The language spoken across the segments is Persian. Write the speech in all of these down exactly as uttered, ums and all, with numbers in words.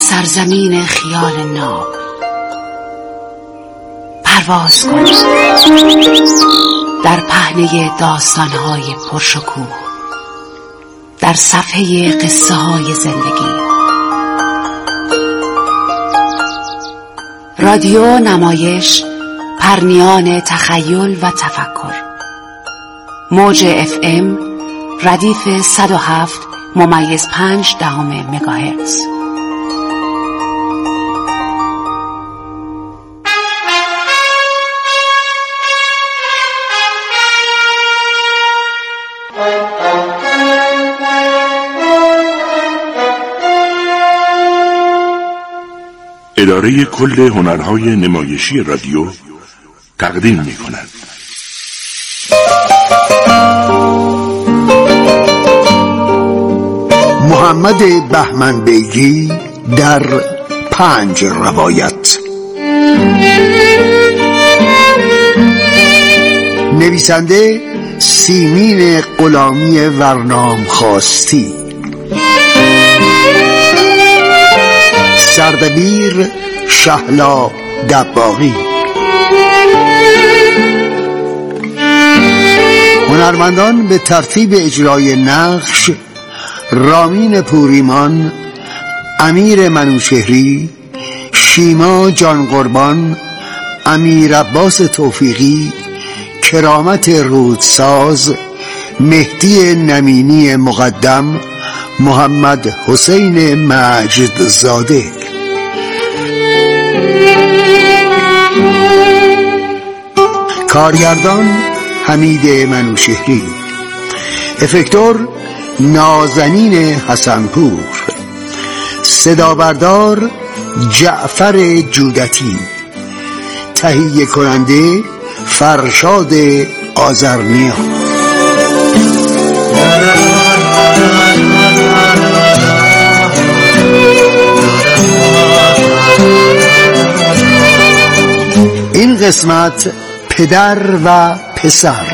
سرزمین خیال ناب پرواز کن در پهنه داستان‌های پرشکوه، در صفحه قصه های زندگی. رادیو نمایش پرنیان تخیل و تفکر، موج اف ام ردیف صد و هفت ممیز پنج دهم مگاهرتز. اداره کل هنرهای نمایشی رادیو تقدیم می کند. محمد بهمن بیگی در پنج روایت. نویسنده سیمین غلامی ورنام خواستی، سردبیر شهلا دباغی، هنرمندان به ترتیب اجرای نقش: رامین پوریمان، امیر منوشهری، شیما جان قربان، امیر عباس توفیقی، کرامت رودساز، مهدی نمینی مقدم، محمد حسین مجدزاده. کارگردان حمید منوشهری، افکتور نازنین حسنپور، صدا بردار جعفر جودتی، تهیه کننده فرشاد آذرنیا. این قسمت پدر و پسر.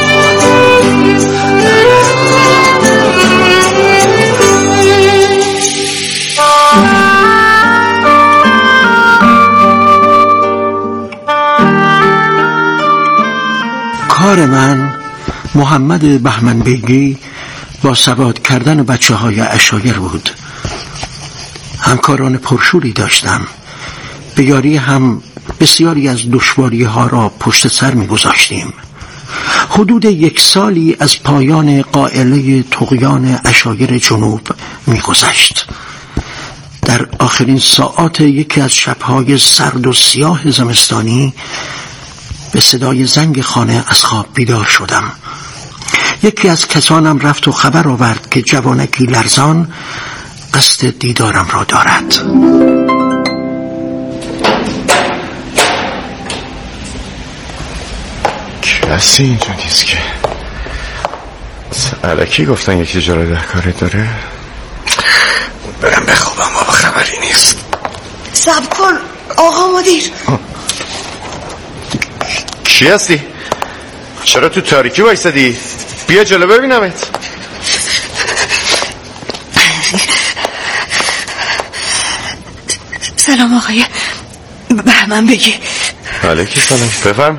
کار من محمد بهمن بیگی با سواد کردن بچه های عشایر بود. همکاران پرشوری داشتم، به یاری هم بسیاری از دشواری ها را پشت سر می گذاشتیم. حدود یک سالی از پایان قائله طغیان عشایر جنوب می گذشت. در آخرین ساعات یکی از شبهای سرد و سیاه زمستانی به صدای زنگ خانه از خواب بیدار شدم. یکی از کسانم رفت و خبر آورد که جوانکی لرزان قصد دیدارم را دارد. کسی اینجا نیست که الکی گفتن یکی جا ده کاری داره. برم بخوابم بابا، خبری نیست. صبر کن آقا مدیر. کی هستی؟ چرا تو تاریکی وایسادی؟ بیا جلو ببینمت. سلام آقای بهمن بگی. علیکی سلام، بفرم.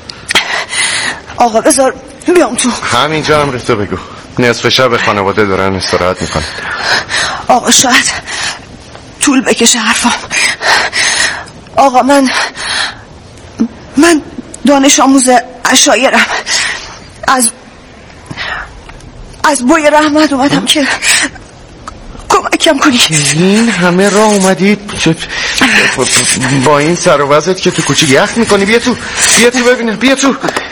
آقا بذار بیام تو. همینجا هم ریختو بگو. نصف شب خانواده دارن استراحت میکنن. آقا شاید طول بکشه حرفم. آقا من من دانش آموز عشایرم. از از بوی رحمت اومدم که کمکم کنی. این همه راه اومدید با این سر و وضعت که تو کوچه یخ میکنی؟ بیا تو، بیا تو ببینم، بیا تو.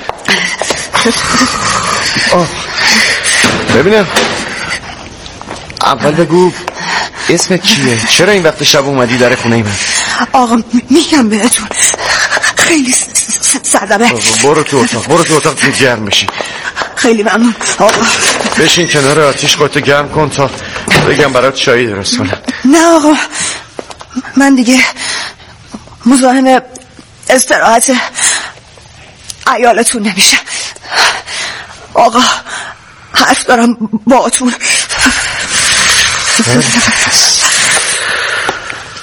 آه. ببینم اول بگو اسمت چیه؟ چرا این وقت شب اومدی در خونه من؟ آقا میگم بهتون خیلی سردمه. برو تو اتاق، برو تو اتاق گرم بشی. خیلی ممنون آقا. بشین کنار آتیش، خودتو گرم کن تا بگم برات چایی درست کنم. نه آقا من دیگه مزاحم استراحت عیالتون نمیشم. آقا حرف دارم با اتون.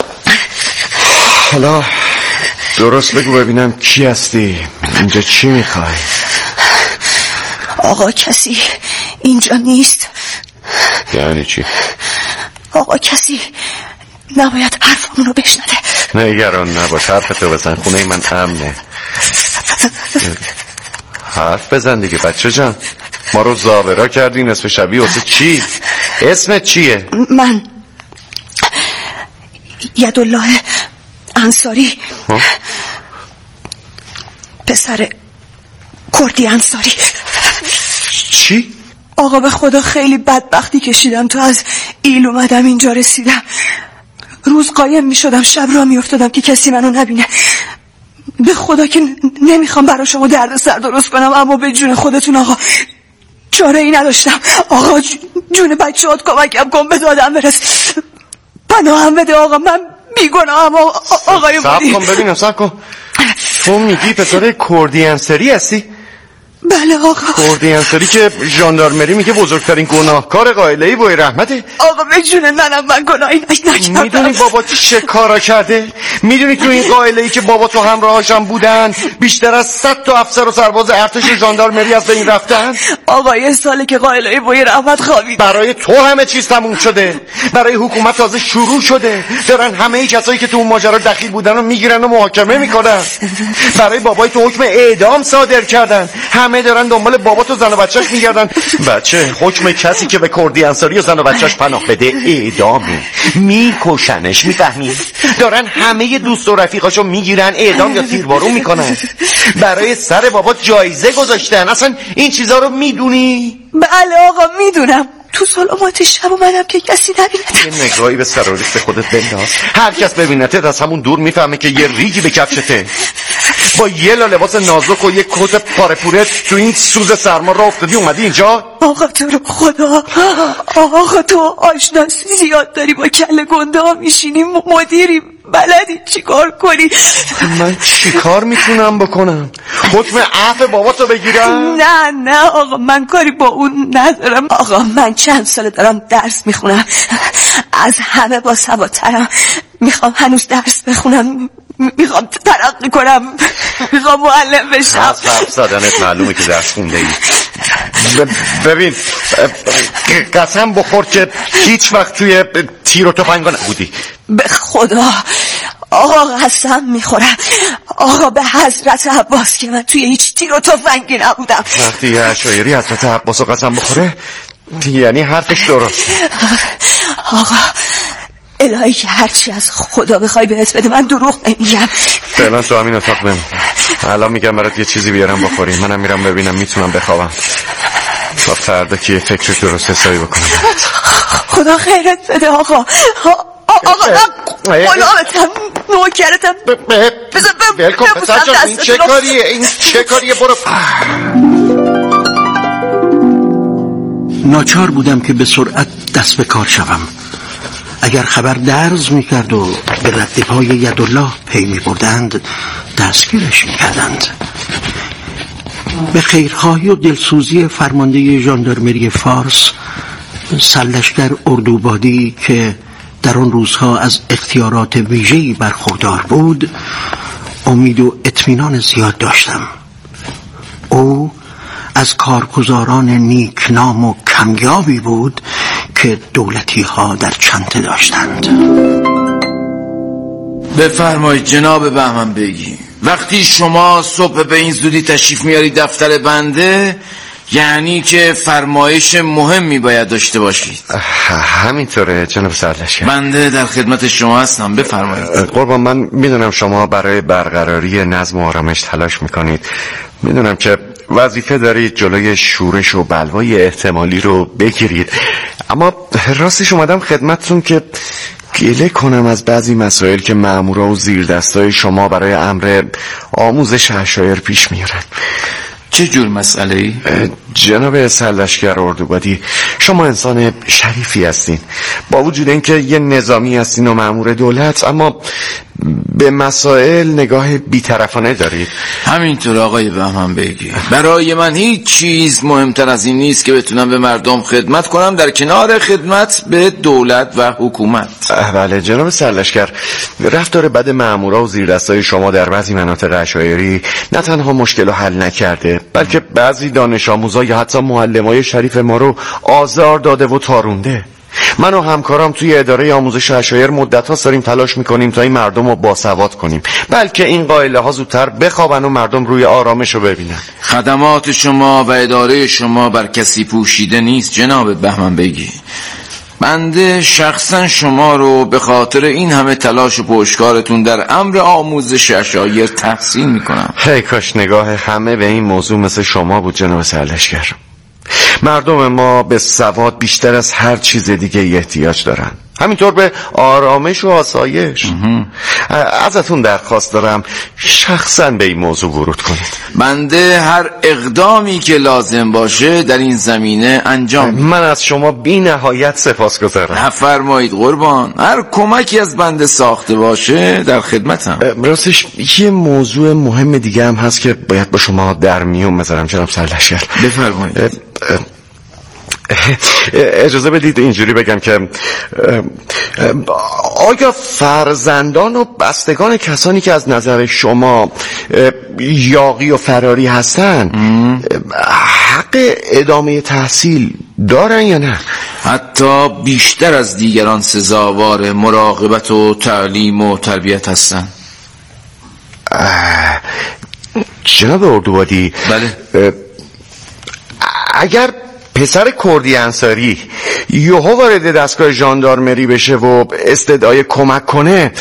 حالا درست بگو ببینم کی هستی؟ اینجا چی میخوای؟ آقا کسی اینجا نیست. یعنی چی؟ آقا کسی نباید حرفمونو بشنده. نگران نباش، حرفتو بزن، خونه من امنه. حرف بزن دیگه بچه جان. ما رو زاورا کردی نصف شبی واسه چی؟ اسمت چیه؟ من یدالله انصاری، پسر کردی انصاری. چی؟ آقا به خدا خیلی بدبختی کشیدم تو از ایل اومدم اینجا رسیدم. روز قایم می شدم، شب را می افتادم که کسی منو نبینه. به خدا که نمیخوام برای شما درد سر درست کنم، اما به جون خودتون آقا چاره ای نداشتم. آقا جون بچه هات کمکم کن، به دادم برس، پناهم بده آقا، من بیگناهم آقای مدیر. صبر کن ببینم، صبر کن. تو میگی پسر کردی انصاری هستی؟ بله آقا. کردی انصاری که ژاندارمری میگه بزرگترین گناهکار قائله‌ای بوی رحمته؟ آقا به جون منم من گناهی نکردم. میدونی بابا چه کارا کرده؟ میدونی تو این قائله‌ای که بابا تو همراهاشم بودن بیشتر از صد تا افسر و سرباز ارتش ژاندارمری از بین رفتن؟ آقا یه ساله که قائله‌ای بوی رحمت خوابید. برای تو همه چیز تموم شده، برای حکومت تازه شروع شده. دارن همه ای کسایی که تو اون ماجرا دخیل بودن رو میگیرن و محاکمه میکنن. برای بابای تو حکم اعدام صادر کردن. همه دارن دنبال بابا تو زن و بچه‌ش میگردن. بچه حکم کسی که به کردی انصاری و زن و بچه‌ش پناه بده اعدامه، میکشنش، میفهمی؟ دارن همه دوست و رفیقاشو میگیرن اعدام یا تیربارون میکنن. برای سر بابا جایزه گذاشتن. اصلا این چیزا رو میدونی؟ بله آقا میدونم. تو سلامات شب اومدم که کسی نبینه. یه نگاهی به سر و ریخت خودت بنداز. هر کس ببینتت از همون دور میفهمه که یه ریگی به کفشته. با یه لا لباس نازک و یه کت پاره پوره تو این سوز سرما راه افتادی اومدی اینجا؟ آقا تو رو خدا، آقا تو آشناسی زیاد داری، با کله گنده ها میشینی، مدیری، بلدی چی کار کنی. من چی کار میتونم بکنم؟ حکم عفو بابا تو بگیرم؟ نه نه آقا من کاری با اون ندارم. آقا من چند ساله دارم درس میخونم، از همه با سوادترم. میخوام هنوز درس بخونم، میخوام ترقی کنم، میخوام معلم بشم. از حرف زدنت معلومه که درس خونده ای. ببین قسم بخور که هیچ وقت توی تیر و تفنگ نبودی. به خدا آقا قسم میخورم، آقا به حضرت عباس که من توی هیچ تیر و تفنگی نبودم. وقتی یه اشایری حضرت عباس و قسم بخوره یعنی حرفش درست. آقا الهی که هرچی از خدا بخوای بهت بده، من دروغ نمیگم. فعلا تو همین اتاق بمون، الان میگم برات یه چیزی بیارم بخوری. منم میرم ببینم میتونم بخوابم تا فردا که یه فکر درست حسابی بکنم. خدا خیرت بده آقا. آقا غلامتم، نوکرتم. بذار بلکن پسر جان، این چه کاریه؟ این چه کاریه؟ برو. ناچار بودم که به سرعت دست به کار شوم. اگر خبر درز میکرد و به رد پای یدالله پی میبردند دستگیرش میکردند. به خیرخواهی و دلسوزی فرمانده ژاندارمری فارس، سرلشکر اردوبادی که در آن روزها از اختیارات ویژه‌ای برخوردار بود، امید و اطمینان زیاد داشتم. او از کارگزاران نیکنام و کمیابی بود که دولتی ها در چنته داشتند. بفرمایید جناب بهمن بگی، وقتی شما صبح به این زودی تشریف میاری دفتر بنده یعنی که فرمایش مهمی باید داشته باشید. همینطوره جناب سرلشکر. بنده در خدمت شما هستم، بفرمایید. قربان من میدونم شما برای برقراری نظم و آرامش تلاش میکنید، میدونم که وظیفه دارید جلوی شورش و بلوای احتمالی رو بگیرید، اما راستش اومدم خدمتتون که گله کنم از بعضی مسائل که مأمورا و زیردستای شما برای امر آموزش اشایر پیش میارن. چه جور مسئله ای؟ جناب سرلشکر اردوبادی، شما انسان شریفی هستین، با وجود اینکه یه نظامی هستین و مأمور دولت، اما به مسائل نگاه بی‌طرفانه دارید. همینطور آقای بهمن بیگی، برای من هیچ چیز مهمتر از این نیست که بتونم به مردم خدمت کنم در کنار خدمت به دولت و حکومت. بله جناب سرلشکر، رفتار بد مأمورا و زیردستای شما در بعضی مناطق عشایری نه تنها مشکل رو حل نکرده، بلکه بعضی دانش آموزا یا حتی معلمای شریف ما رو آزار داده و تارونده. من و همکارام توی اداره آموزش عشایر مدت‌ها داریم تلاش میکنیم تا این مردم رو باسواد کنیم، بلکه این قائله ها زودتر بخوابن و مردم روی آرامش رو ببینن. خدمات شما و اداره شما بر کسی پوشیده نیست جناب بهمن بیگی. بنده شخصا شما رو به خاطر این همه تلاش و پشتکارتون در امر آموزش عشایر تحسین میکنم. هی کاش نگاه همه به این موضوع مثل شما بود جناب سرلشکر. مردم ما به سواد بیشتر از هر چیز دیگه احتیاج دارن، همینطور به آرامش و آسایش. ازتون درخواست دارم شخصا به این موضوع ورود کنید. بنده هر اقدامی که لازم باشه در این زمینه انجام میدم. من از شما بی نهایت سپاسگزارم. نفرمایید قربان، هر کمکی از بنده ساخته باشه در خدمتم. راستش یه موضوع مهم دیگه هم هست که باید با شما در میون بذارم جناب سرلشکر. بفرمایید. اجازه بدید اینجوری بگم که آیا فرزندان و بستگان کسانی که از نظر شما یاغی و فراری هستن حق ادامه تحصیل دارن یا نه؟ حتی بیشتر از دیگران سزاوار مراقبت و تعلیم و تربیت هستن. جناب اردوبادی، بله، اگر پسر کردی انصاری یهو وارد دستگاه ژاندارمری بشه و استدعای کمک کنه،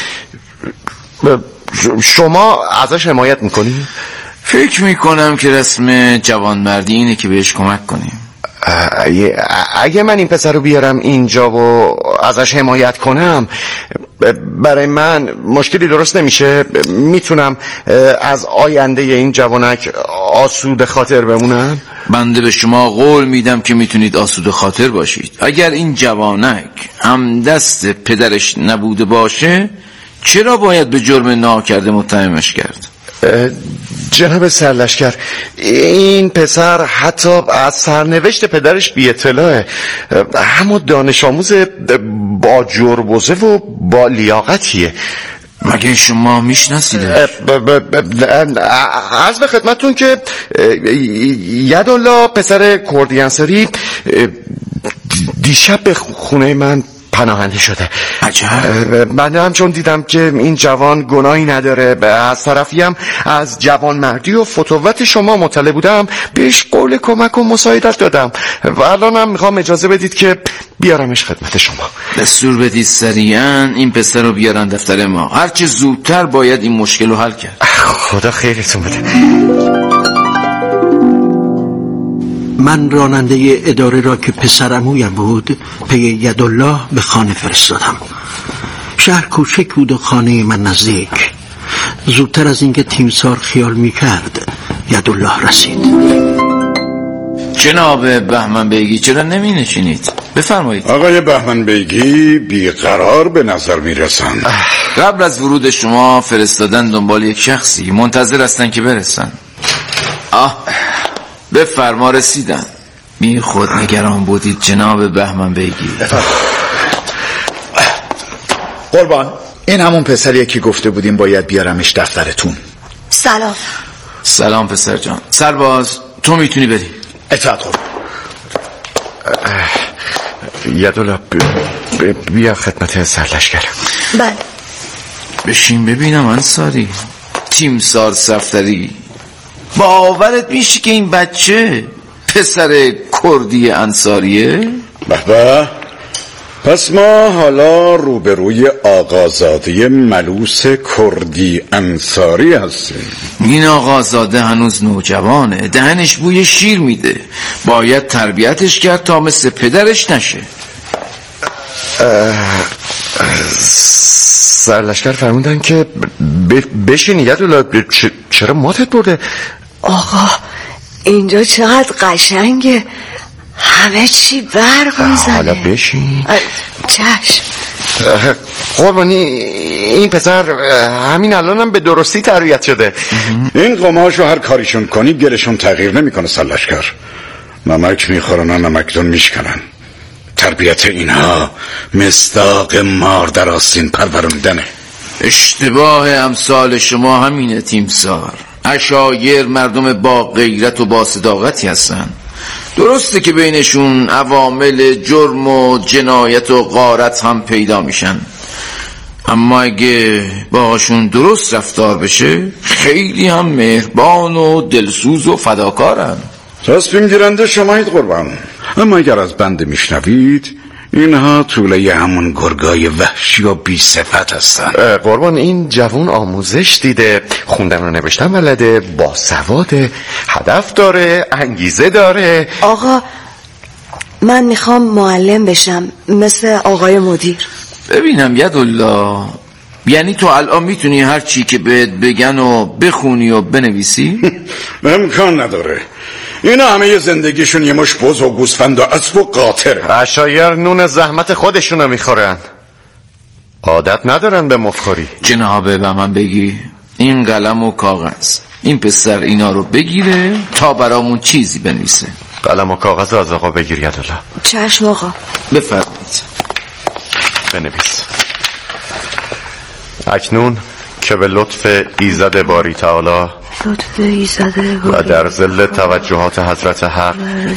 شما ازش حمایت میکنی؟ فکر میکنم که رسم جوانمردی اینه که بهش کمک کنیم. اگه, اگه من این پسر رو بیارم اینجا و ازش حمایت کنم، برای من مشکلی درست نمیشه؟ میتونم از آینده این جوانک آسوده خاطر بمونم؟ بنده به شما قول میدم که میتونید آسوده خاطر باشید. اگر این جوانک هم دست پدرش نبوده باشه، چرا باید به جرم ناکرده متهمش کرد؟ جناب سرلشکر، این پسر حتی از سرنوشت پدرش بی اطلاعه، همون دانش آموز با جربوزه و با لیاقتیه. مگه شما میشناسیدش؟ عرض به خدمتون که یدالله پسر کردی انصاری دیشب به خونه من پناهنده شده. عجب. من هم چون دیدم که این جوان گناهی نداره، از طرفی هم از جوان مردی و فتوت شما مطلع بودم، بهش قول کمک و مساعدت دادم و الان هم میخوام اجازه بدید که بیارمش خدمت شما. دستور بدید سریعا این پسر رو بیارن دفتر ما، هرچه زودتر باید این مشکل رو حل کرد. خدا خیرتون بده. من راننده اداره را که پسرعمویم بود پی یدالله به خانه فرستادم. شهر کوچک بود و خانه من نزدیک. زودتر از اینکه تیمسار خیال میکرد یدالله رسید. جناب بهمن بیگی چرا نمی نشینید؟ بفرمایید. آقای بهمن بیگی بیقرار به نظر می رسند. قبل از ورود شما فرستادن دنبال یک شخصی، منتظر هستن که برسن. آه، به فرما رسیدن. می خود نگران بودید جناب بهمن بیگی. قربان، این همون پسریه که گفته بودیم باید بیارمش دفترتون. سلام. سلام پسر جان. سرباز تو میتونی بری. اطاعت قربان. یدالله بیا خدمت سرلشکر. بله. بشین ببینم انصاری. تیمسار صفدری، باورت میشه که این بچه پسر کردی انصاریه؟ بابا، پس ما حالا روبروی آقازاده ملوس کردی انصاری هستیم. این آقازاده هنوز نوجوانه، دهنش بوی شیر میده، باید تربیتش کرد تا مثل پدرش نشه. سرلشکر فرمودن که بشین یدالله. چرا ماتت برده؟ آقا اینجا چقدر قشنگه، همه چی برق میزنه. حالا بشین. چشم. قربانی این پسر همین الان هم به درستی تربیت شده. این قماشو هر کاریشون کنی گلشون تغییر نمیکنه سلشکر. نمک میخورن و نمکدون میشکنن. تربیت اینها مصداق مار در آستین پروروندنه. اشتباه امثال شما همینه تیمسار. عشایر مردم با غیرت و با صداقتی هستن. درسته که بینشون عوامل جرم و جنایت و غارت هم پیدا میشن، اما اگه باهاشون درست رفتار بشه خیلی هم مهربان و دلسوز و فداکارن. تصمیم گیرنده شمایید قربان. اما اگر از بنده میشنوید اینها طوله همون گرگای وحشی و بی صفت هستن. قربان این جوان آموزش دیده، خوندن و نوشتن بلده، با سواده، هدف داره، انگیزه داره. آقا من میخوام معلم بشم مثل آقای مدیر. ببینم یدالله، یعنی تو الان میتونی هر چی که بهت بگن و بخونی و بنویسی؟ امکان نداره. اینا همه زندگیشون یه مش بز و گوسفند و اسب و قاطره. عشایر نون زحمت خودشونو میخورن، عادت ندارن به مفخوری. جنابه به من بگی این قلم و کاغذ، این پسر اینا رو بگیره تا برامون چیزی بنویسه. قلم و کاغذ از آقا بگیر یدالله. چشم آقا. بفرمایید. بنویس. اکنون که به لطف ایزد باری تعالی و در ظل توجهات حضرت حق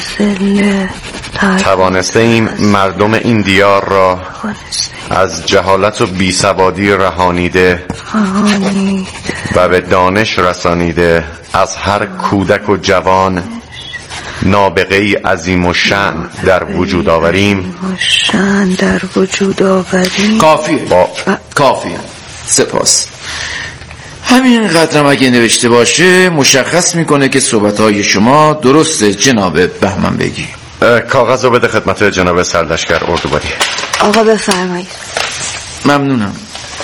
توانسته ایم مردم این دیار را از جهالت و بیسوادی رهانیده و به دانش رسانیده از هر کودک و جوان نابغه‌ای عظیم و شأن در وجود آوریم. شأن در وجود آوریم. کافیه با... کافیه. سپاس. همین قدرم اگه نوشته باشه مشخص میکنه که صحبتهای شما درسته جناب بهمن بگی. کاغذ رو بده خدمت جناب سرلشکر اردوبادی. آقا بفرمایید. ممنونم.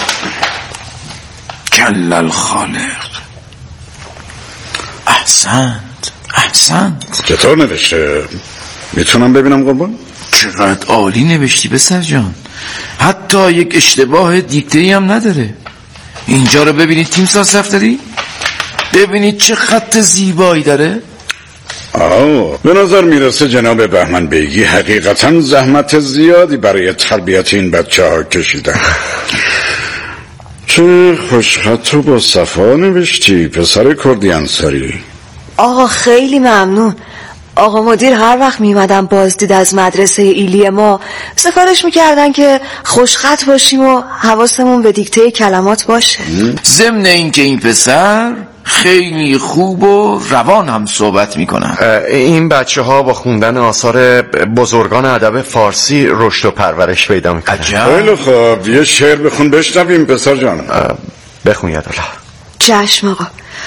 کل الخالق. احسنت احسنت. چطور نوشته؟ میتونم ببینم قربان؟ چقدر عالی نوشتی پسر جان، حتی یک اشتباه دیکته‌ای هم نداره. اینجا رو ببینید تیمسار صفدری، ببینید چه خط زیبایی داره. آه به نظر میرسه جناب بهمن بیگی حقیقتا زحمت زیادی برای تربیت این بچه ها کشیدن. چه خوشخط و با صفا نوشتی پسر کردی انصاری. آقا خیلی ممنون. آقا مدیر هر وقت میمدن بازدید از مدرسه ایلی ما سفارش میکردن که خوشخط باشیم و حواسمون به دیکته کلمات باشه. ضمن این که این پسر خیلی خوب و روان هم صحبت میکنن. این بچه ها با خوندن آثار بزرگان ادب فارسی رشد و پرورش پیدا میکنن. خیلی خوب، یه شعر بخون بشنویم پسر جان. بخون یدالله. چشم آقا.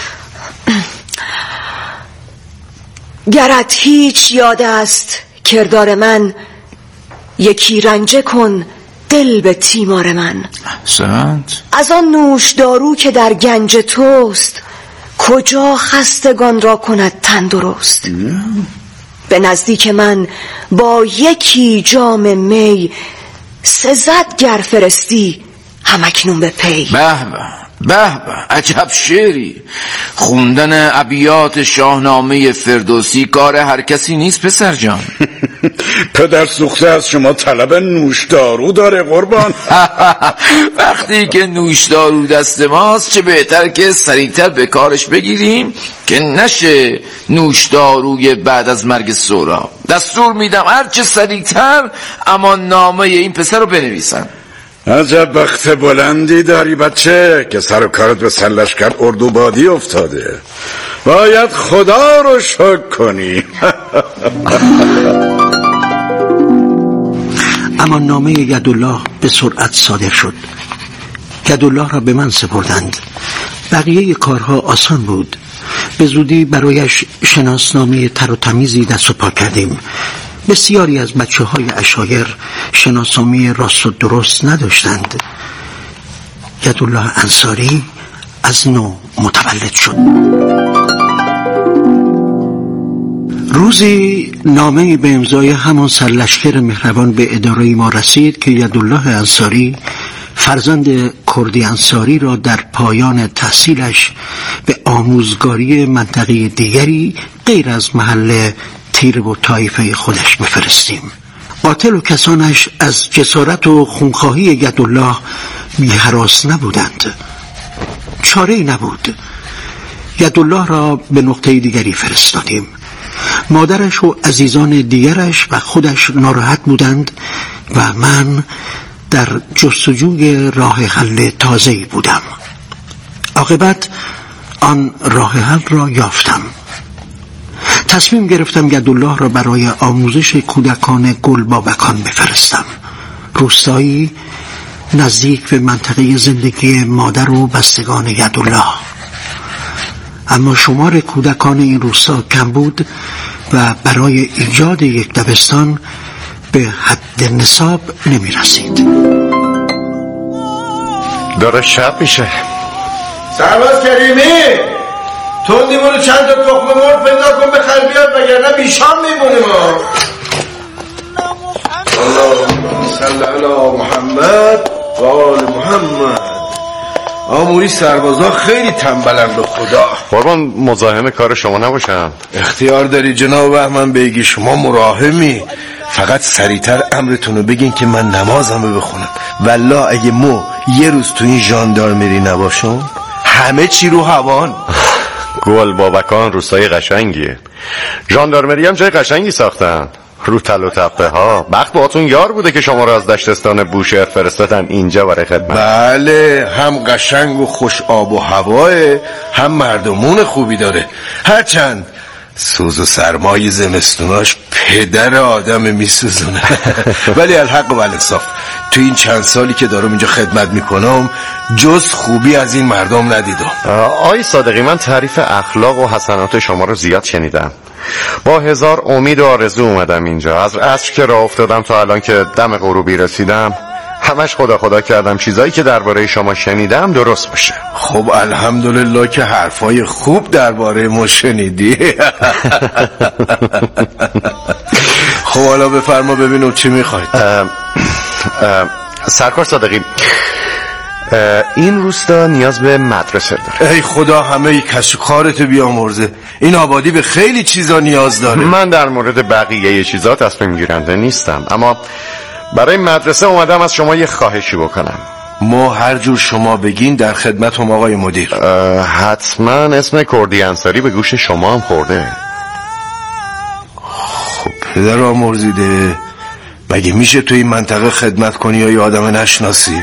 گرت هیچ یاد است کردار من، یکی رنجه کن دل به تیمار من. احسنت. از آن نوش دارو که در گنج توست، کجا خستگان را کند تندرست. به نزدیک من با یکی جام می، سزد گر فرستی همکنون به پی. به به به به، عجب شعری. خوندن ابیات شاهنامه فردوسی کار هر کسی نیست پسر جان. پدر سوخته از شما طلب نوشدارو داره قربان. وقتی که نوشدارو دست ماست چه بهتر که سریعتر به کارش بگیریم که نشه نوشداروی بعد از مرگ سهراب. دستور میدم هر چه سریعتر اما نامه این پسر رو بنویسن. عجب بخت بلندی داری بچه که سر و کارت به سرلشکر اردوبادی افتاده. باید خدا رو شکر کنی. اما نامه یدالله به سرعت صادر شد. یدالله را به من سپردند. بقیه کارها آسان بود. به زودی برایش شناسنامه تر و تمیزی دست و پا کردیم. بسیاری از بچه های عشایر شناسنامه راست و درست نداشتند. یدالله انصاری از نو متولد شد. روزی نامه‌ای به امضای همان سرلشکر مهربان به اداره ما رسید که یدالله انصاری فرزند کردی انصاری را در پایان تحصیلش به آموزگاری منطقه دیگری غیر از محل تیره و طایفه خودش بفرستیم. قاتل و کسانش از جسارت و خونخواهی یدالله بی‌هراس نبودند. چاره‌ای نبود. یدالله را به نقطه دیگری فرستادیم. مادرش و عزیزان دیگرش و خودش ناراحت بودند و من در جستجوی راه حل تازه‌ای بودم. عاقبت آن راه حل را یافتم. تصمیم گرفتم یدالله را برای آموزش کودکان گلبابکان بفرستم. روستایی نزدیک به منطقه زندگی مادر و بستگان یدالله. اما شمار کودکان این روستا کم بود و برای ایجاد یک دبستان به حد نصاب نمی رسید. داره شب میشه. سرباز کریمی، تو دیمونو چند تا تخم مرغ پیدا کن بخر بیار، وگرنه بیشام میمونیم. اللهم صل علی محمد و آل محمد. آموری سربازا خیلی تنبلن به خدا. قربان مزاحم کار شما نباشم. اختیار داری جناب بهمن بیگی، شما مراهمی. فقط سریعتر امرتونو بگین که من نمازمو بخونم. والله اگه مو یه روز تو این ژاندارمری نباشم همه چی رو هوان. گل بابکان روستای قشنگیه. ژاندارمری هم جای قشنگی ساختن، رو تل و تپه ها. بخت باهاتون یار بوده که شما را از دشتستان بوشهر فرستادن اینجا برای خدمت. بله، هم قشنگ و خوش آب و هواه، هم مردمون خوبی داره. هرچند سوز و سرمای زمستوناش پدر آدم میسوزونه. ولی الحق و الانصاف تو این چند سالی که دارم اینجا خدمت میکنم جز خوبی از این مردم ندیدم. آی صادقی، من تعریف اخلاق و حسنات شما رو زیاد شنیدم. با هزار امید و آرزو اومدم اینجا. از عصر که راه افتادم تا الان که دم غروبی رسیدم همش خدا خدا کردم چیزایی که درباره شما شنیدم درست باشه. خب الحمدلله که حرفای خوب درباره ما شنیدی. خب حالا بفرما ببینم چی میخواید. سرکار صادقی، این روستا نیاز به مدرسه داره. ای خدا همه ای کسو کارتو بیامرزه. این آبادی به خیلی چیزا نیاز داره. من در مورد بقیه چیزا تصمیم گیرنده نیستم، اما برای مدرسه اومدم از شما یه خواهشی بکنم. ما هر جور شما بگین در خدمتم آقای مدیر. حتما اسم کردی انصاری به گوش شما هم خورده. خب پدر آمرزیده، مگه میشه تو این منطقه خدمت کنی یا یه آدم نشناسی؟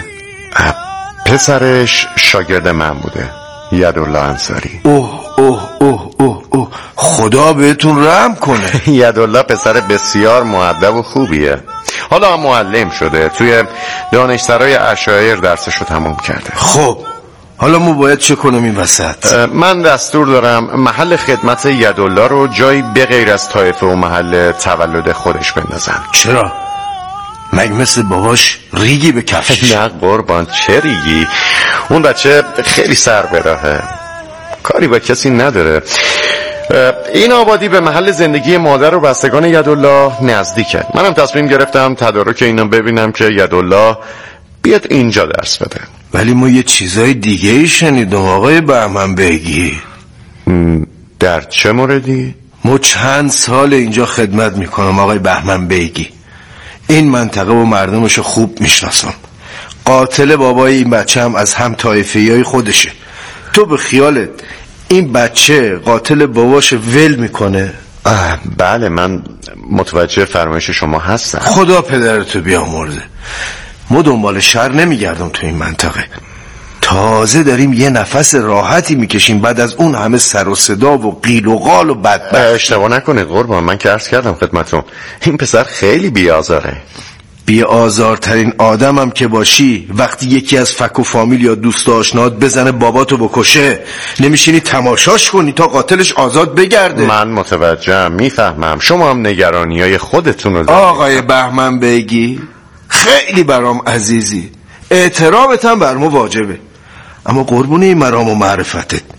پسرش شاگرد من بوده، یدالله انصاری. اوه اوه اوه اوه اوه خدا بهتون رحم کنه. یدالله پسر بسیار مؤدب و خوبیه. حالا هم معلم شده، توی دانشسرای عشایر درسشو تمام کرده. خب حالا ما باید چه کنم این وسط؟ من دستور دارم محل خدمت یدالله رو جایی به غیر از طایفه و محل تولد خودش بندازم. چرا؟ مگه مثل باباش ریگی به کفشش؟ نه قربان، چه ریگی؟ اون بچه خیلی سر به راهه، کاری با کسی نداره. این آبادی به محل زندگی مادر و بستگان یدالله نزدیکه. منم تصمیم گرفتم تدارک اینو ببینم که یدالله بیاد اینجا درس بده. ولی ما یه چیزای دیگه ای شنیدم آقای بهمن بیگی. در چه موردی؟ ما چند سال اینجا خدمت میکنم آقای بهمن بیگی. این منطقه و مردمشو خوب میشناسم. قاتل بابای این بچه هم از هم طایفه‌ای خودشه. تو به خیالت این بچه قاتل باباش ول میکنه؟ بله، من متوجه فرمایش شما هستم. خدا پدرتو بیامرزه. ما دنبال شر نمیگردم تو این منطقه. تازه داریم یه نفس راحتی میکشیم بعد از اون همه سر و صدا و قیل و قال و بدبخت. اشتباه نکنید قربان، من که عرض کردم خدمتون این پسر خیلی بیازاره. بیازارترین آدمم که باشی وقتی یکی از فک و فامیل یا دوست آشنات بزنه باباتو بکشه نمیشینی تماشاش کنی تا قاتلش آزاد بگرده؟ من متوجهم، میفهمم، شما هم نگرانیای خودتون رو دارید. آقای بهمن بیگی خیلی برام عزیزی، احترامت هم بر ما واجبه، اما قربون این مرام و معرفتت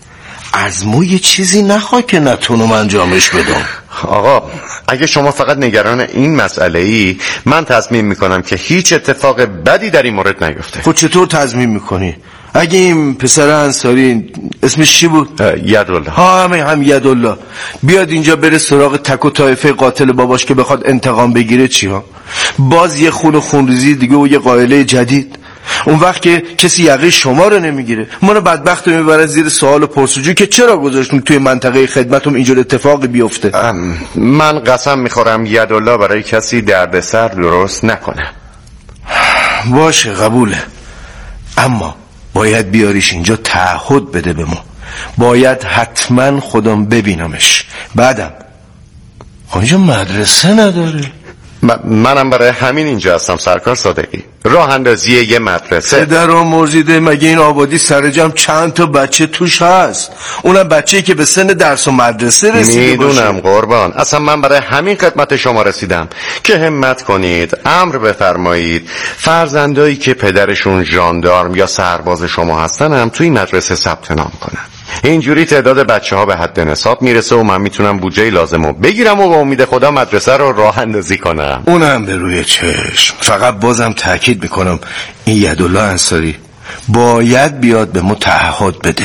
از ما یه چیزی نخواه که نتونم انجامش بدم. آقا اگه شما فقط نگران این مسئله ای، من تصمیم میکنم که هیچ اتفاق بدی در این مورد نیفته. خب چطور تصمیم میکنی؟ اگه این پسر انصاری اسمش چی بود؟ یدالله. ها همه هم یدالله بیاد اینجا بره سراغ تک و طایفه قاتل باباش که بخواد انتقام بگیره چی ها؟ باز یه خون و خونریزی دیگه و یه قائله جدید. اون وقت که کسی یقه شما رو نمیگیره، ما رو بدبخت رو میبره زیر سوال و پرسجو که چرا گذاشتون توی منطقه خدمتم اینجور اتفاقی بیفته. من قسم میخورم یدالله برای کسی دردسر درست نکنه. باشه قبوله، اما باید بیاریش اینجا تعهد بده به ما. باید حتما خودم ببینمش. بعدم اینجا مدرسه نداره. منم برای همین اینجا هستم سرکار صادقی. راه اندازی یه مدرسه. پدر و مرزیده، مگه این آبادی سرجم چند تا بچه توش هست؟ اونم بچه‌ای که به سن درس و مدرسه رسیده باشه. میدونم قربان، اصلا من برای همین خدمت شما رسیدم که همت کنید، امر بفرمایید فرزندایی که پدرشون ژاندارم یا سرباز شما هستن هم توی مدرسه ثبت نام کنن. اینجوری تعداد بچه ها به حد نصاب میرسه و من میتونم بودجه لازمو بگیرم و با امید خدا مدرسه رو راه اندازی کنم. اونم به روی چشم. فقط بازم تاکید میکنم این یدالله انصاری باید بیاد به ما تعهد بده.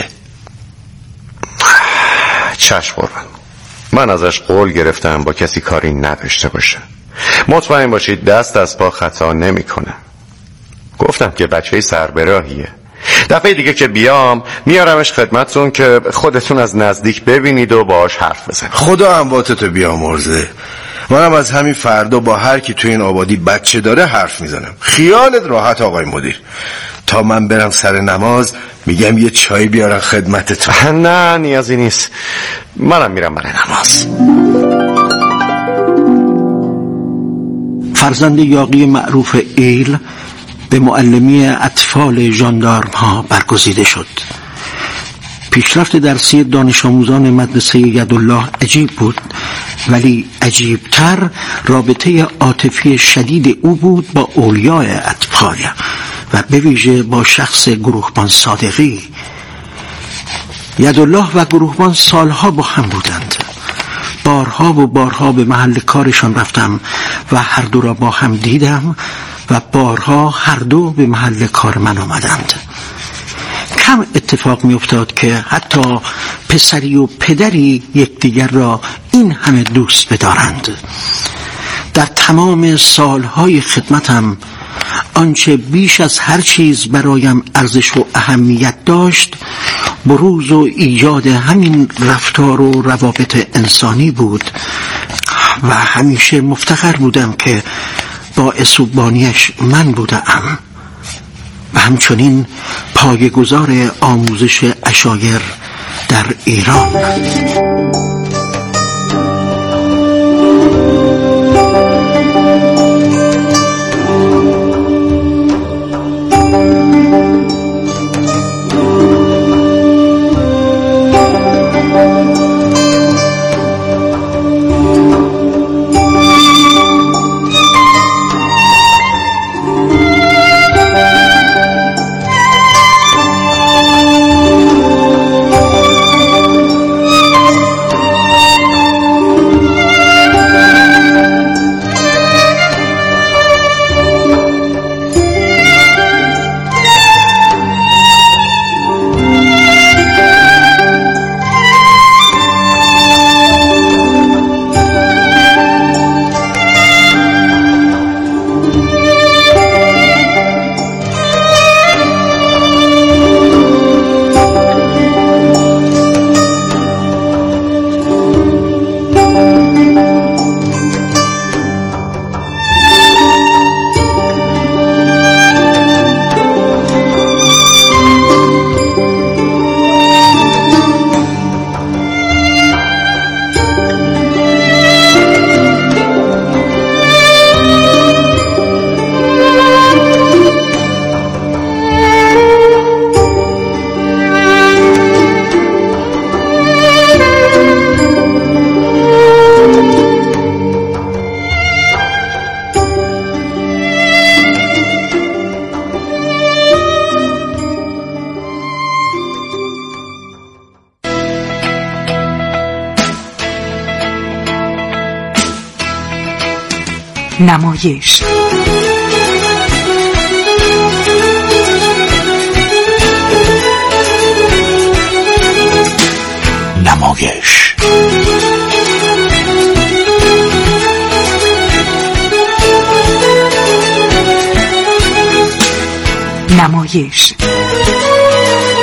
چشم قربان، من ازش قول گرفتم با کسی کاری نداشته باشه. مطمئن باشید دست از پا خطا نمیکنه. گفتم که بچه سربراهیه. دفعه دیگه که بیام میارمش خدمتتون که خودتون از نزدیک ببینید و باهاش حرف بزنید. خدا امواتتو بیامرزه. منم از همین فردا با هر کی تو این آبادی بچه داره حرف میزنم. خیالت راحت آقای مدیر. تا من برم سر نماز میگم یه چای بیارن خدمتتون. نه نیازی نیست، منم میرم برای نماز. فرزند یاغی معروف ایل به معلمی اطفال ژاندارم ها برگزیده شد. پیشرفت درسی دانش آموزان مدرسه یدالله عجیب بود، ولی عجیبتر رابطه عاطفی شدید او بود با اولیاء اطفال و به ویژه با شخص گروهبان صادقی. یدالله و گروهبان سالها با هم بودند. بارها و بارها به محل کارشان رفتم و هر دو را با هم دیدم و بارها هر دو به محل کار من آمدند. کم اتفاق می افتاد که حتی پسری و پدری یکدیگر را این همه دوست بدارند. در تمام سالهای خدمتم آنچه بیش از هر چیز برایم ارزش و اهمیت داشت بروز و ایجاد همین رفتار و روابط انسانی بود و همیشه مفتخر بودم که باعث و بانیش من بودم و همچنین پایه‌گذار آموزش عشایر در ایران. نمایش. نمایش نمایش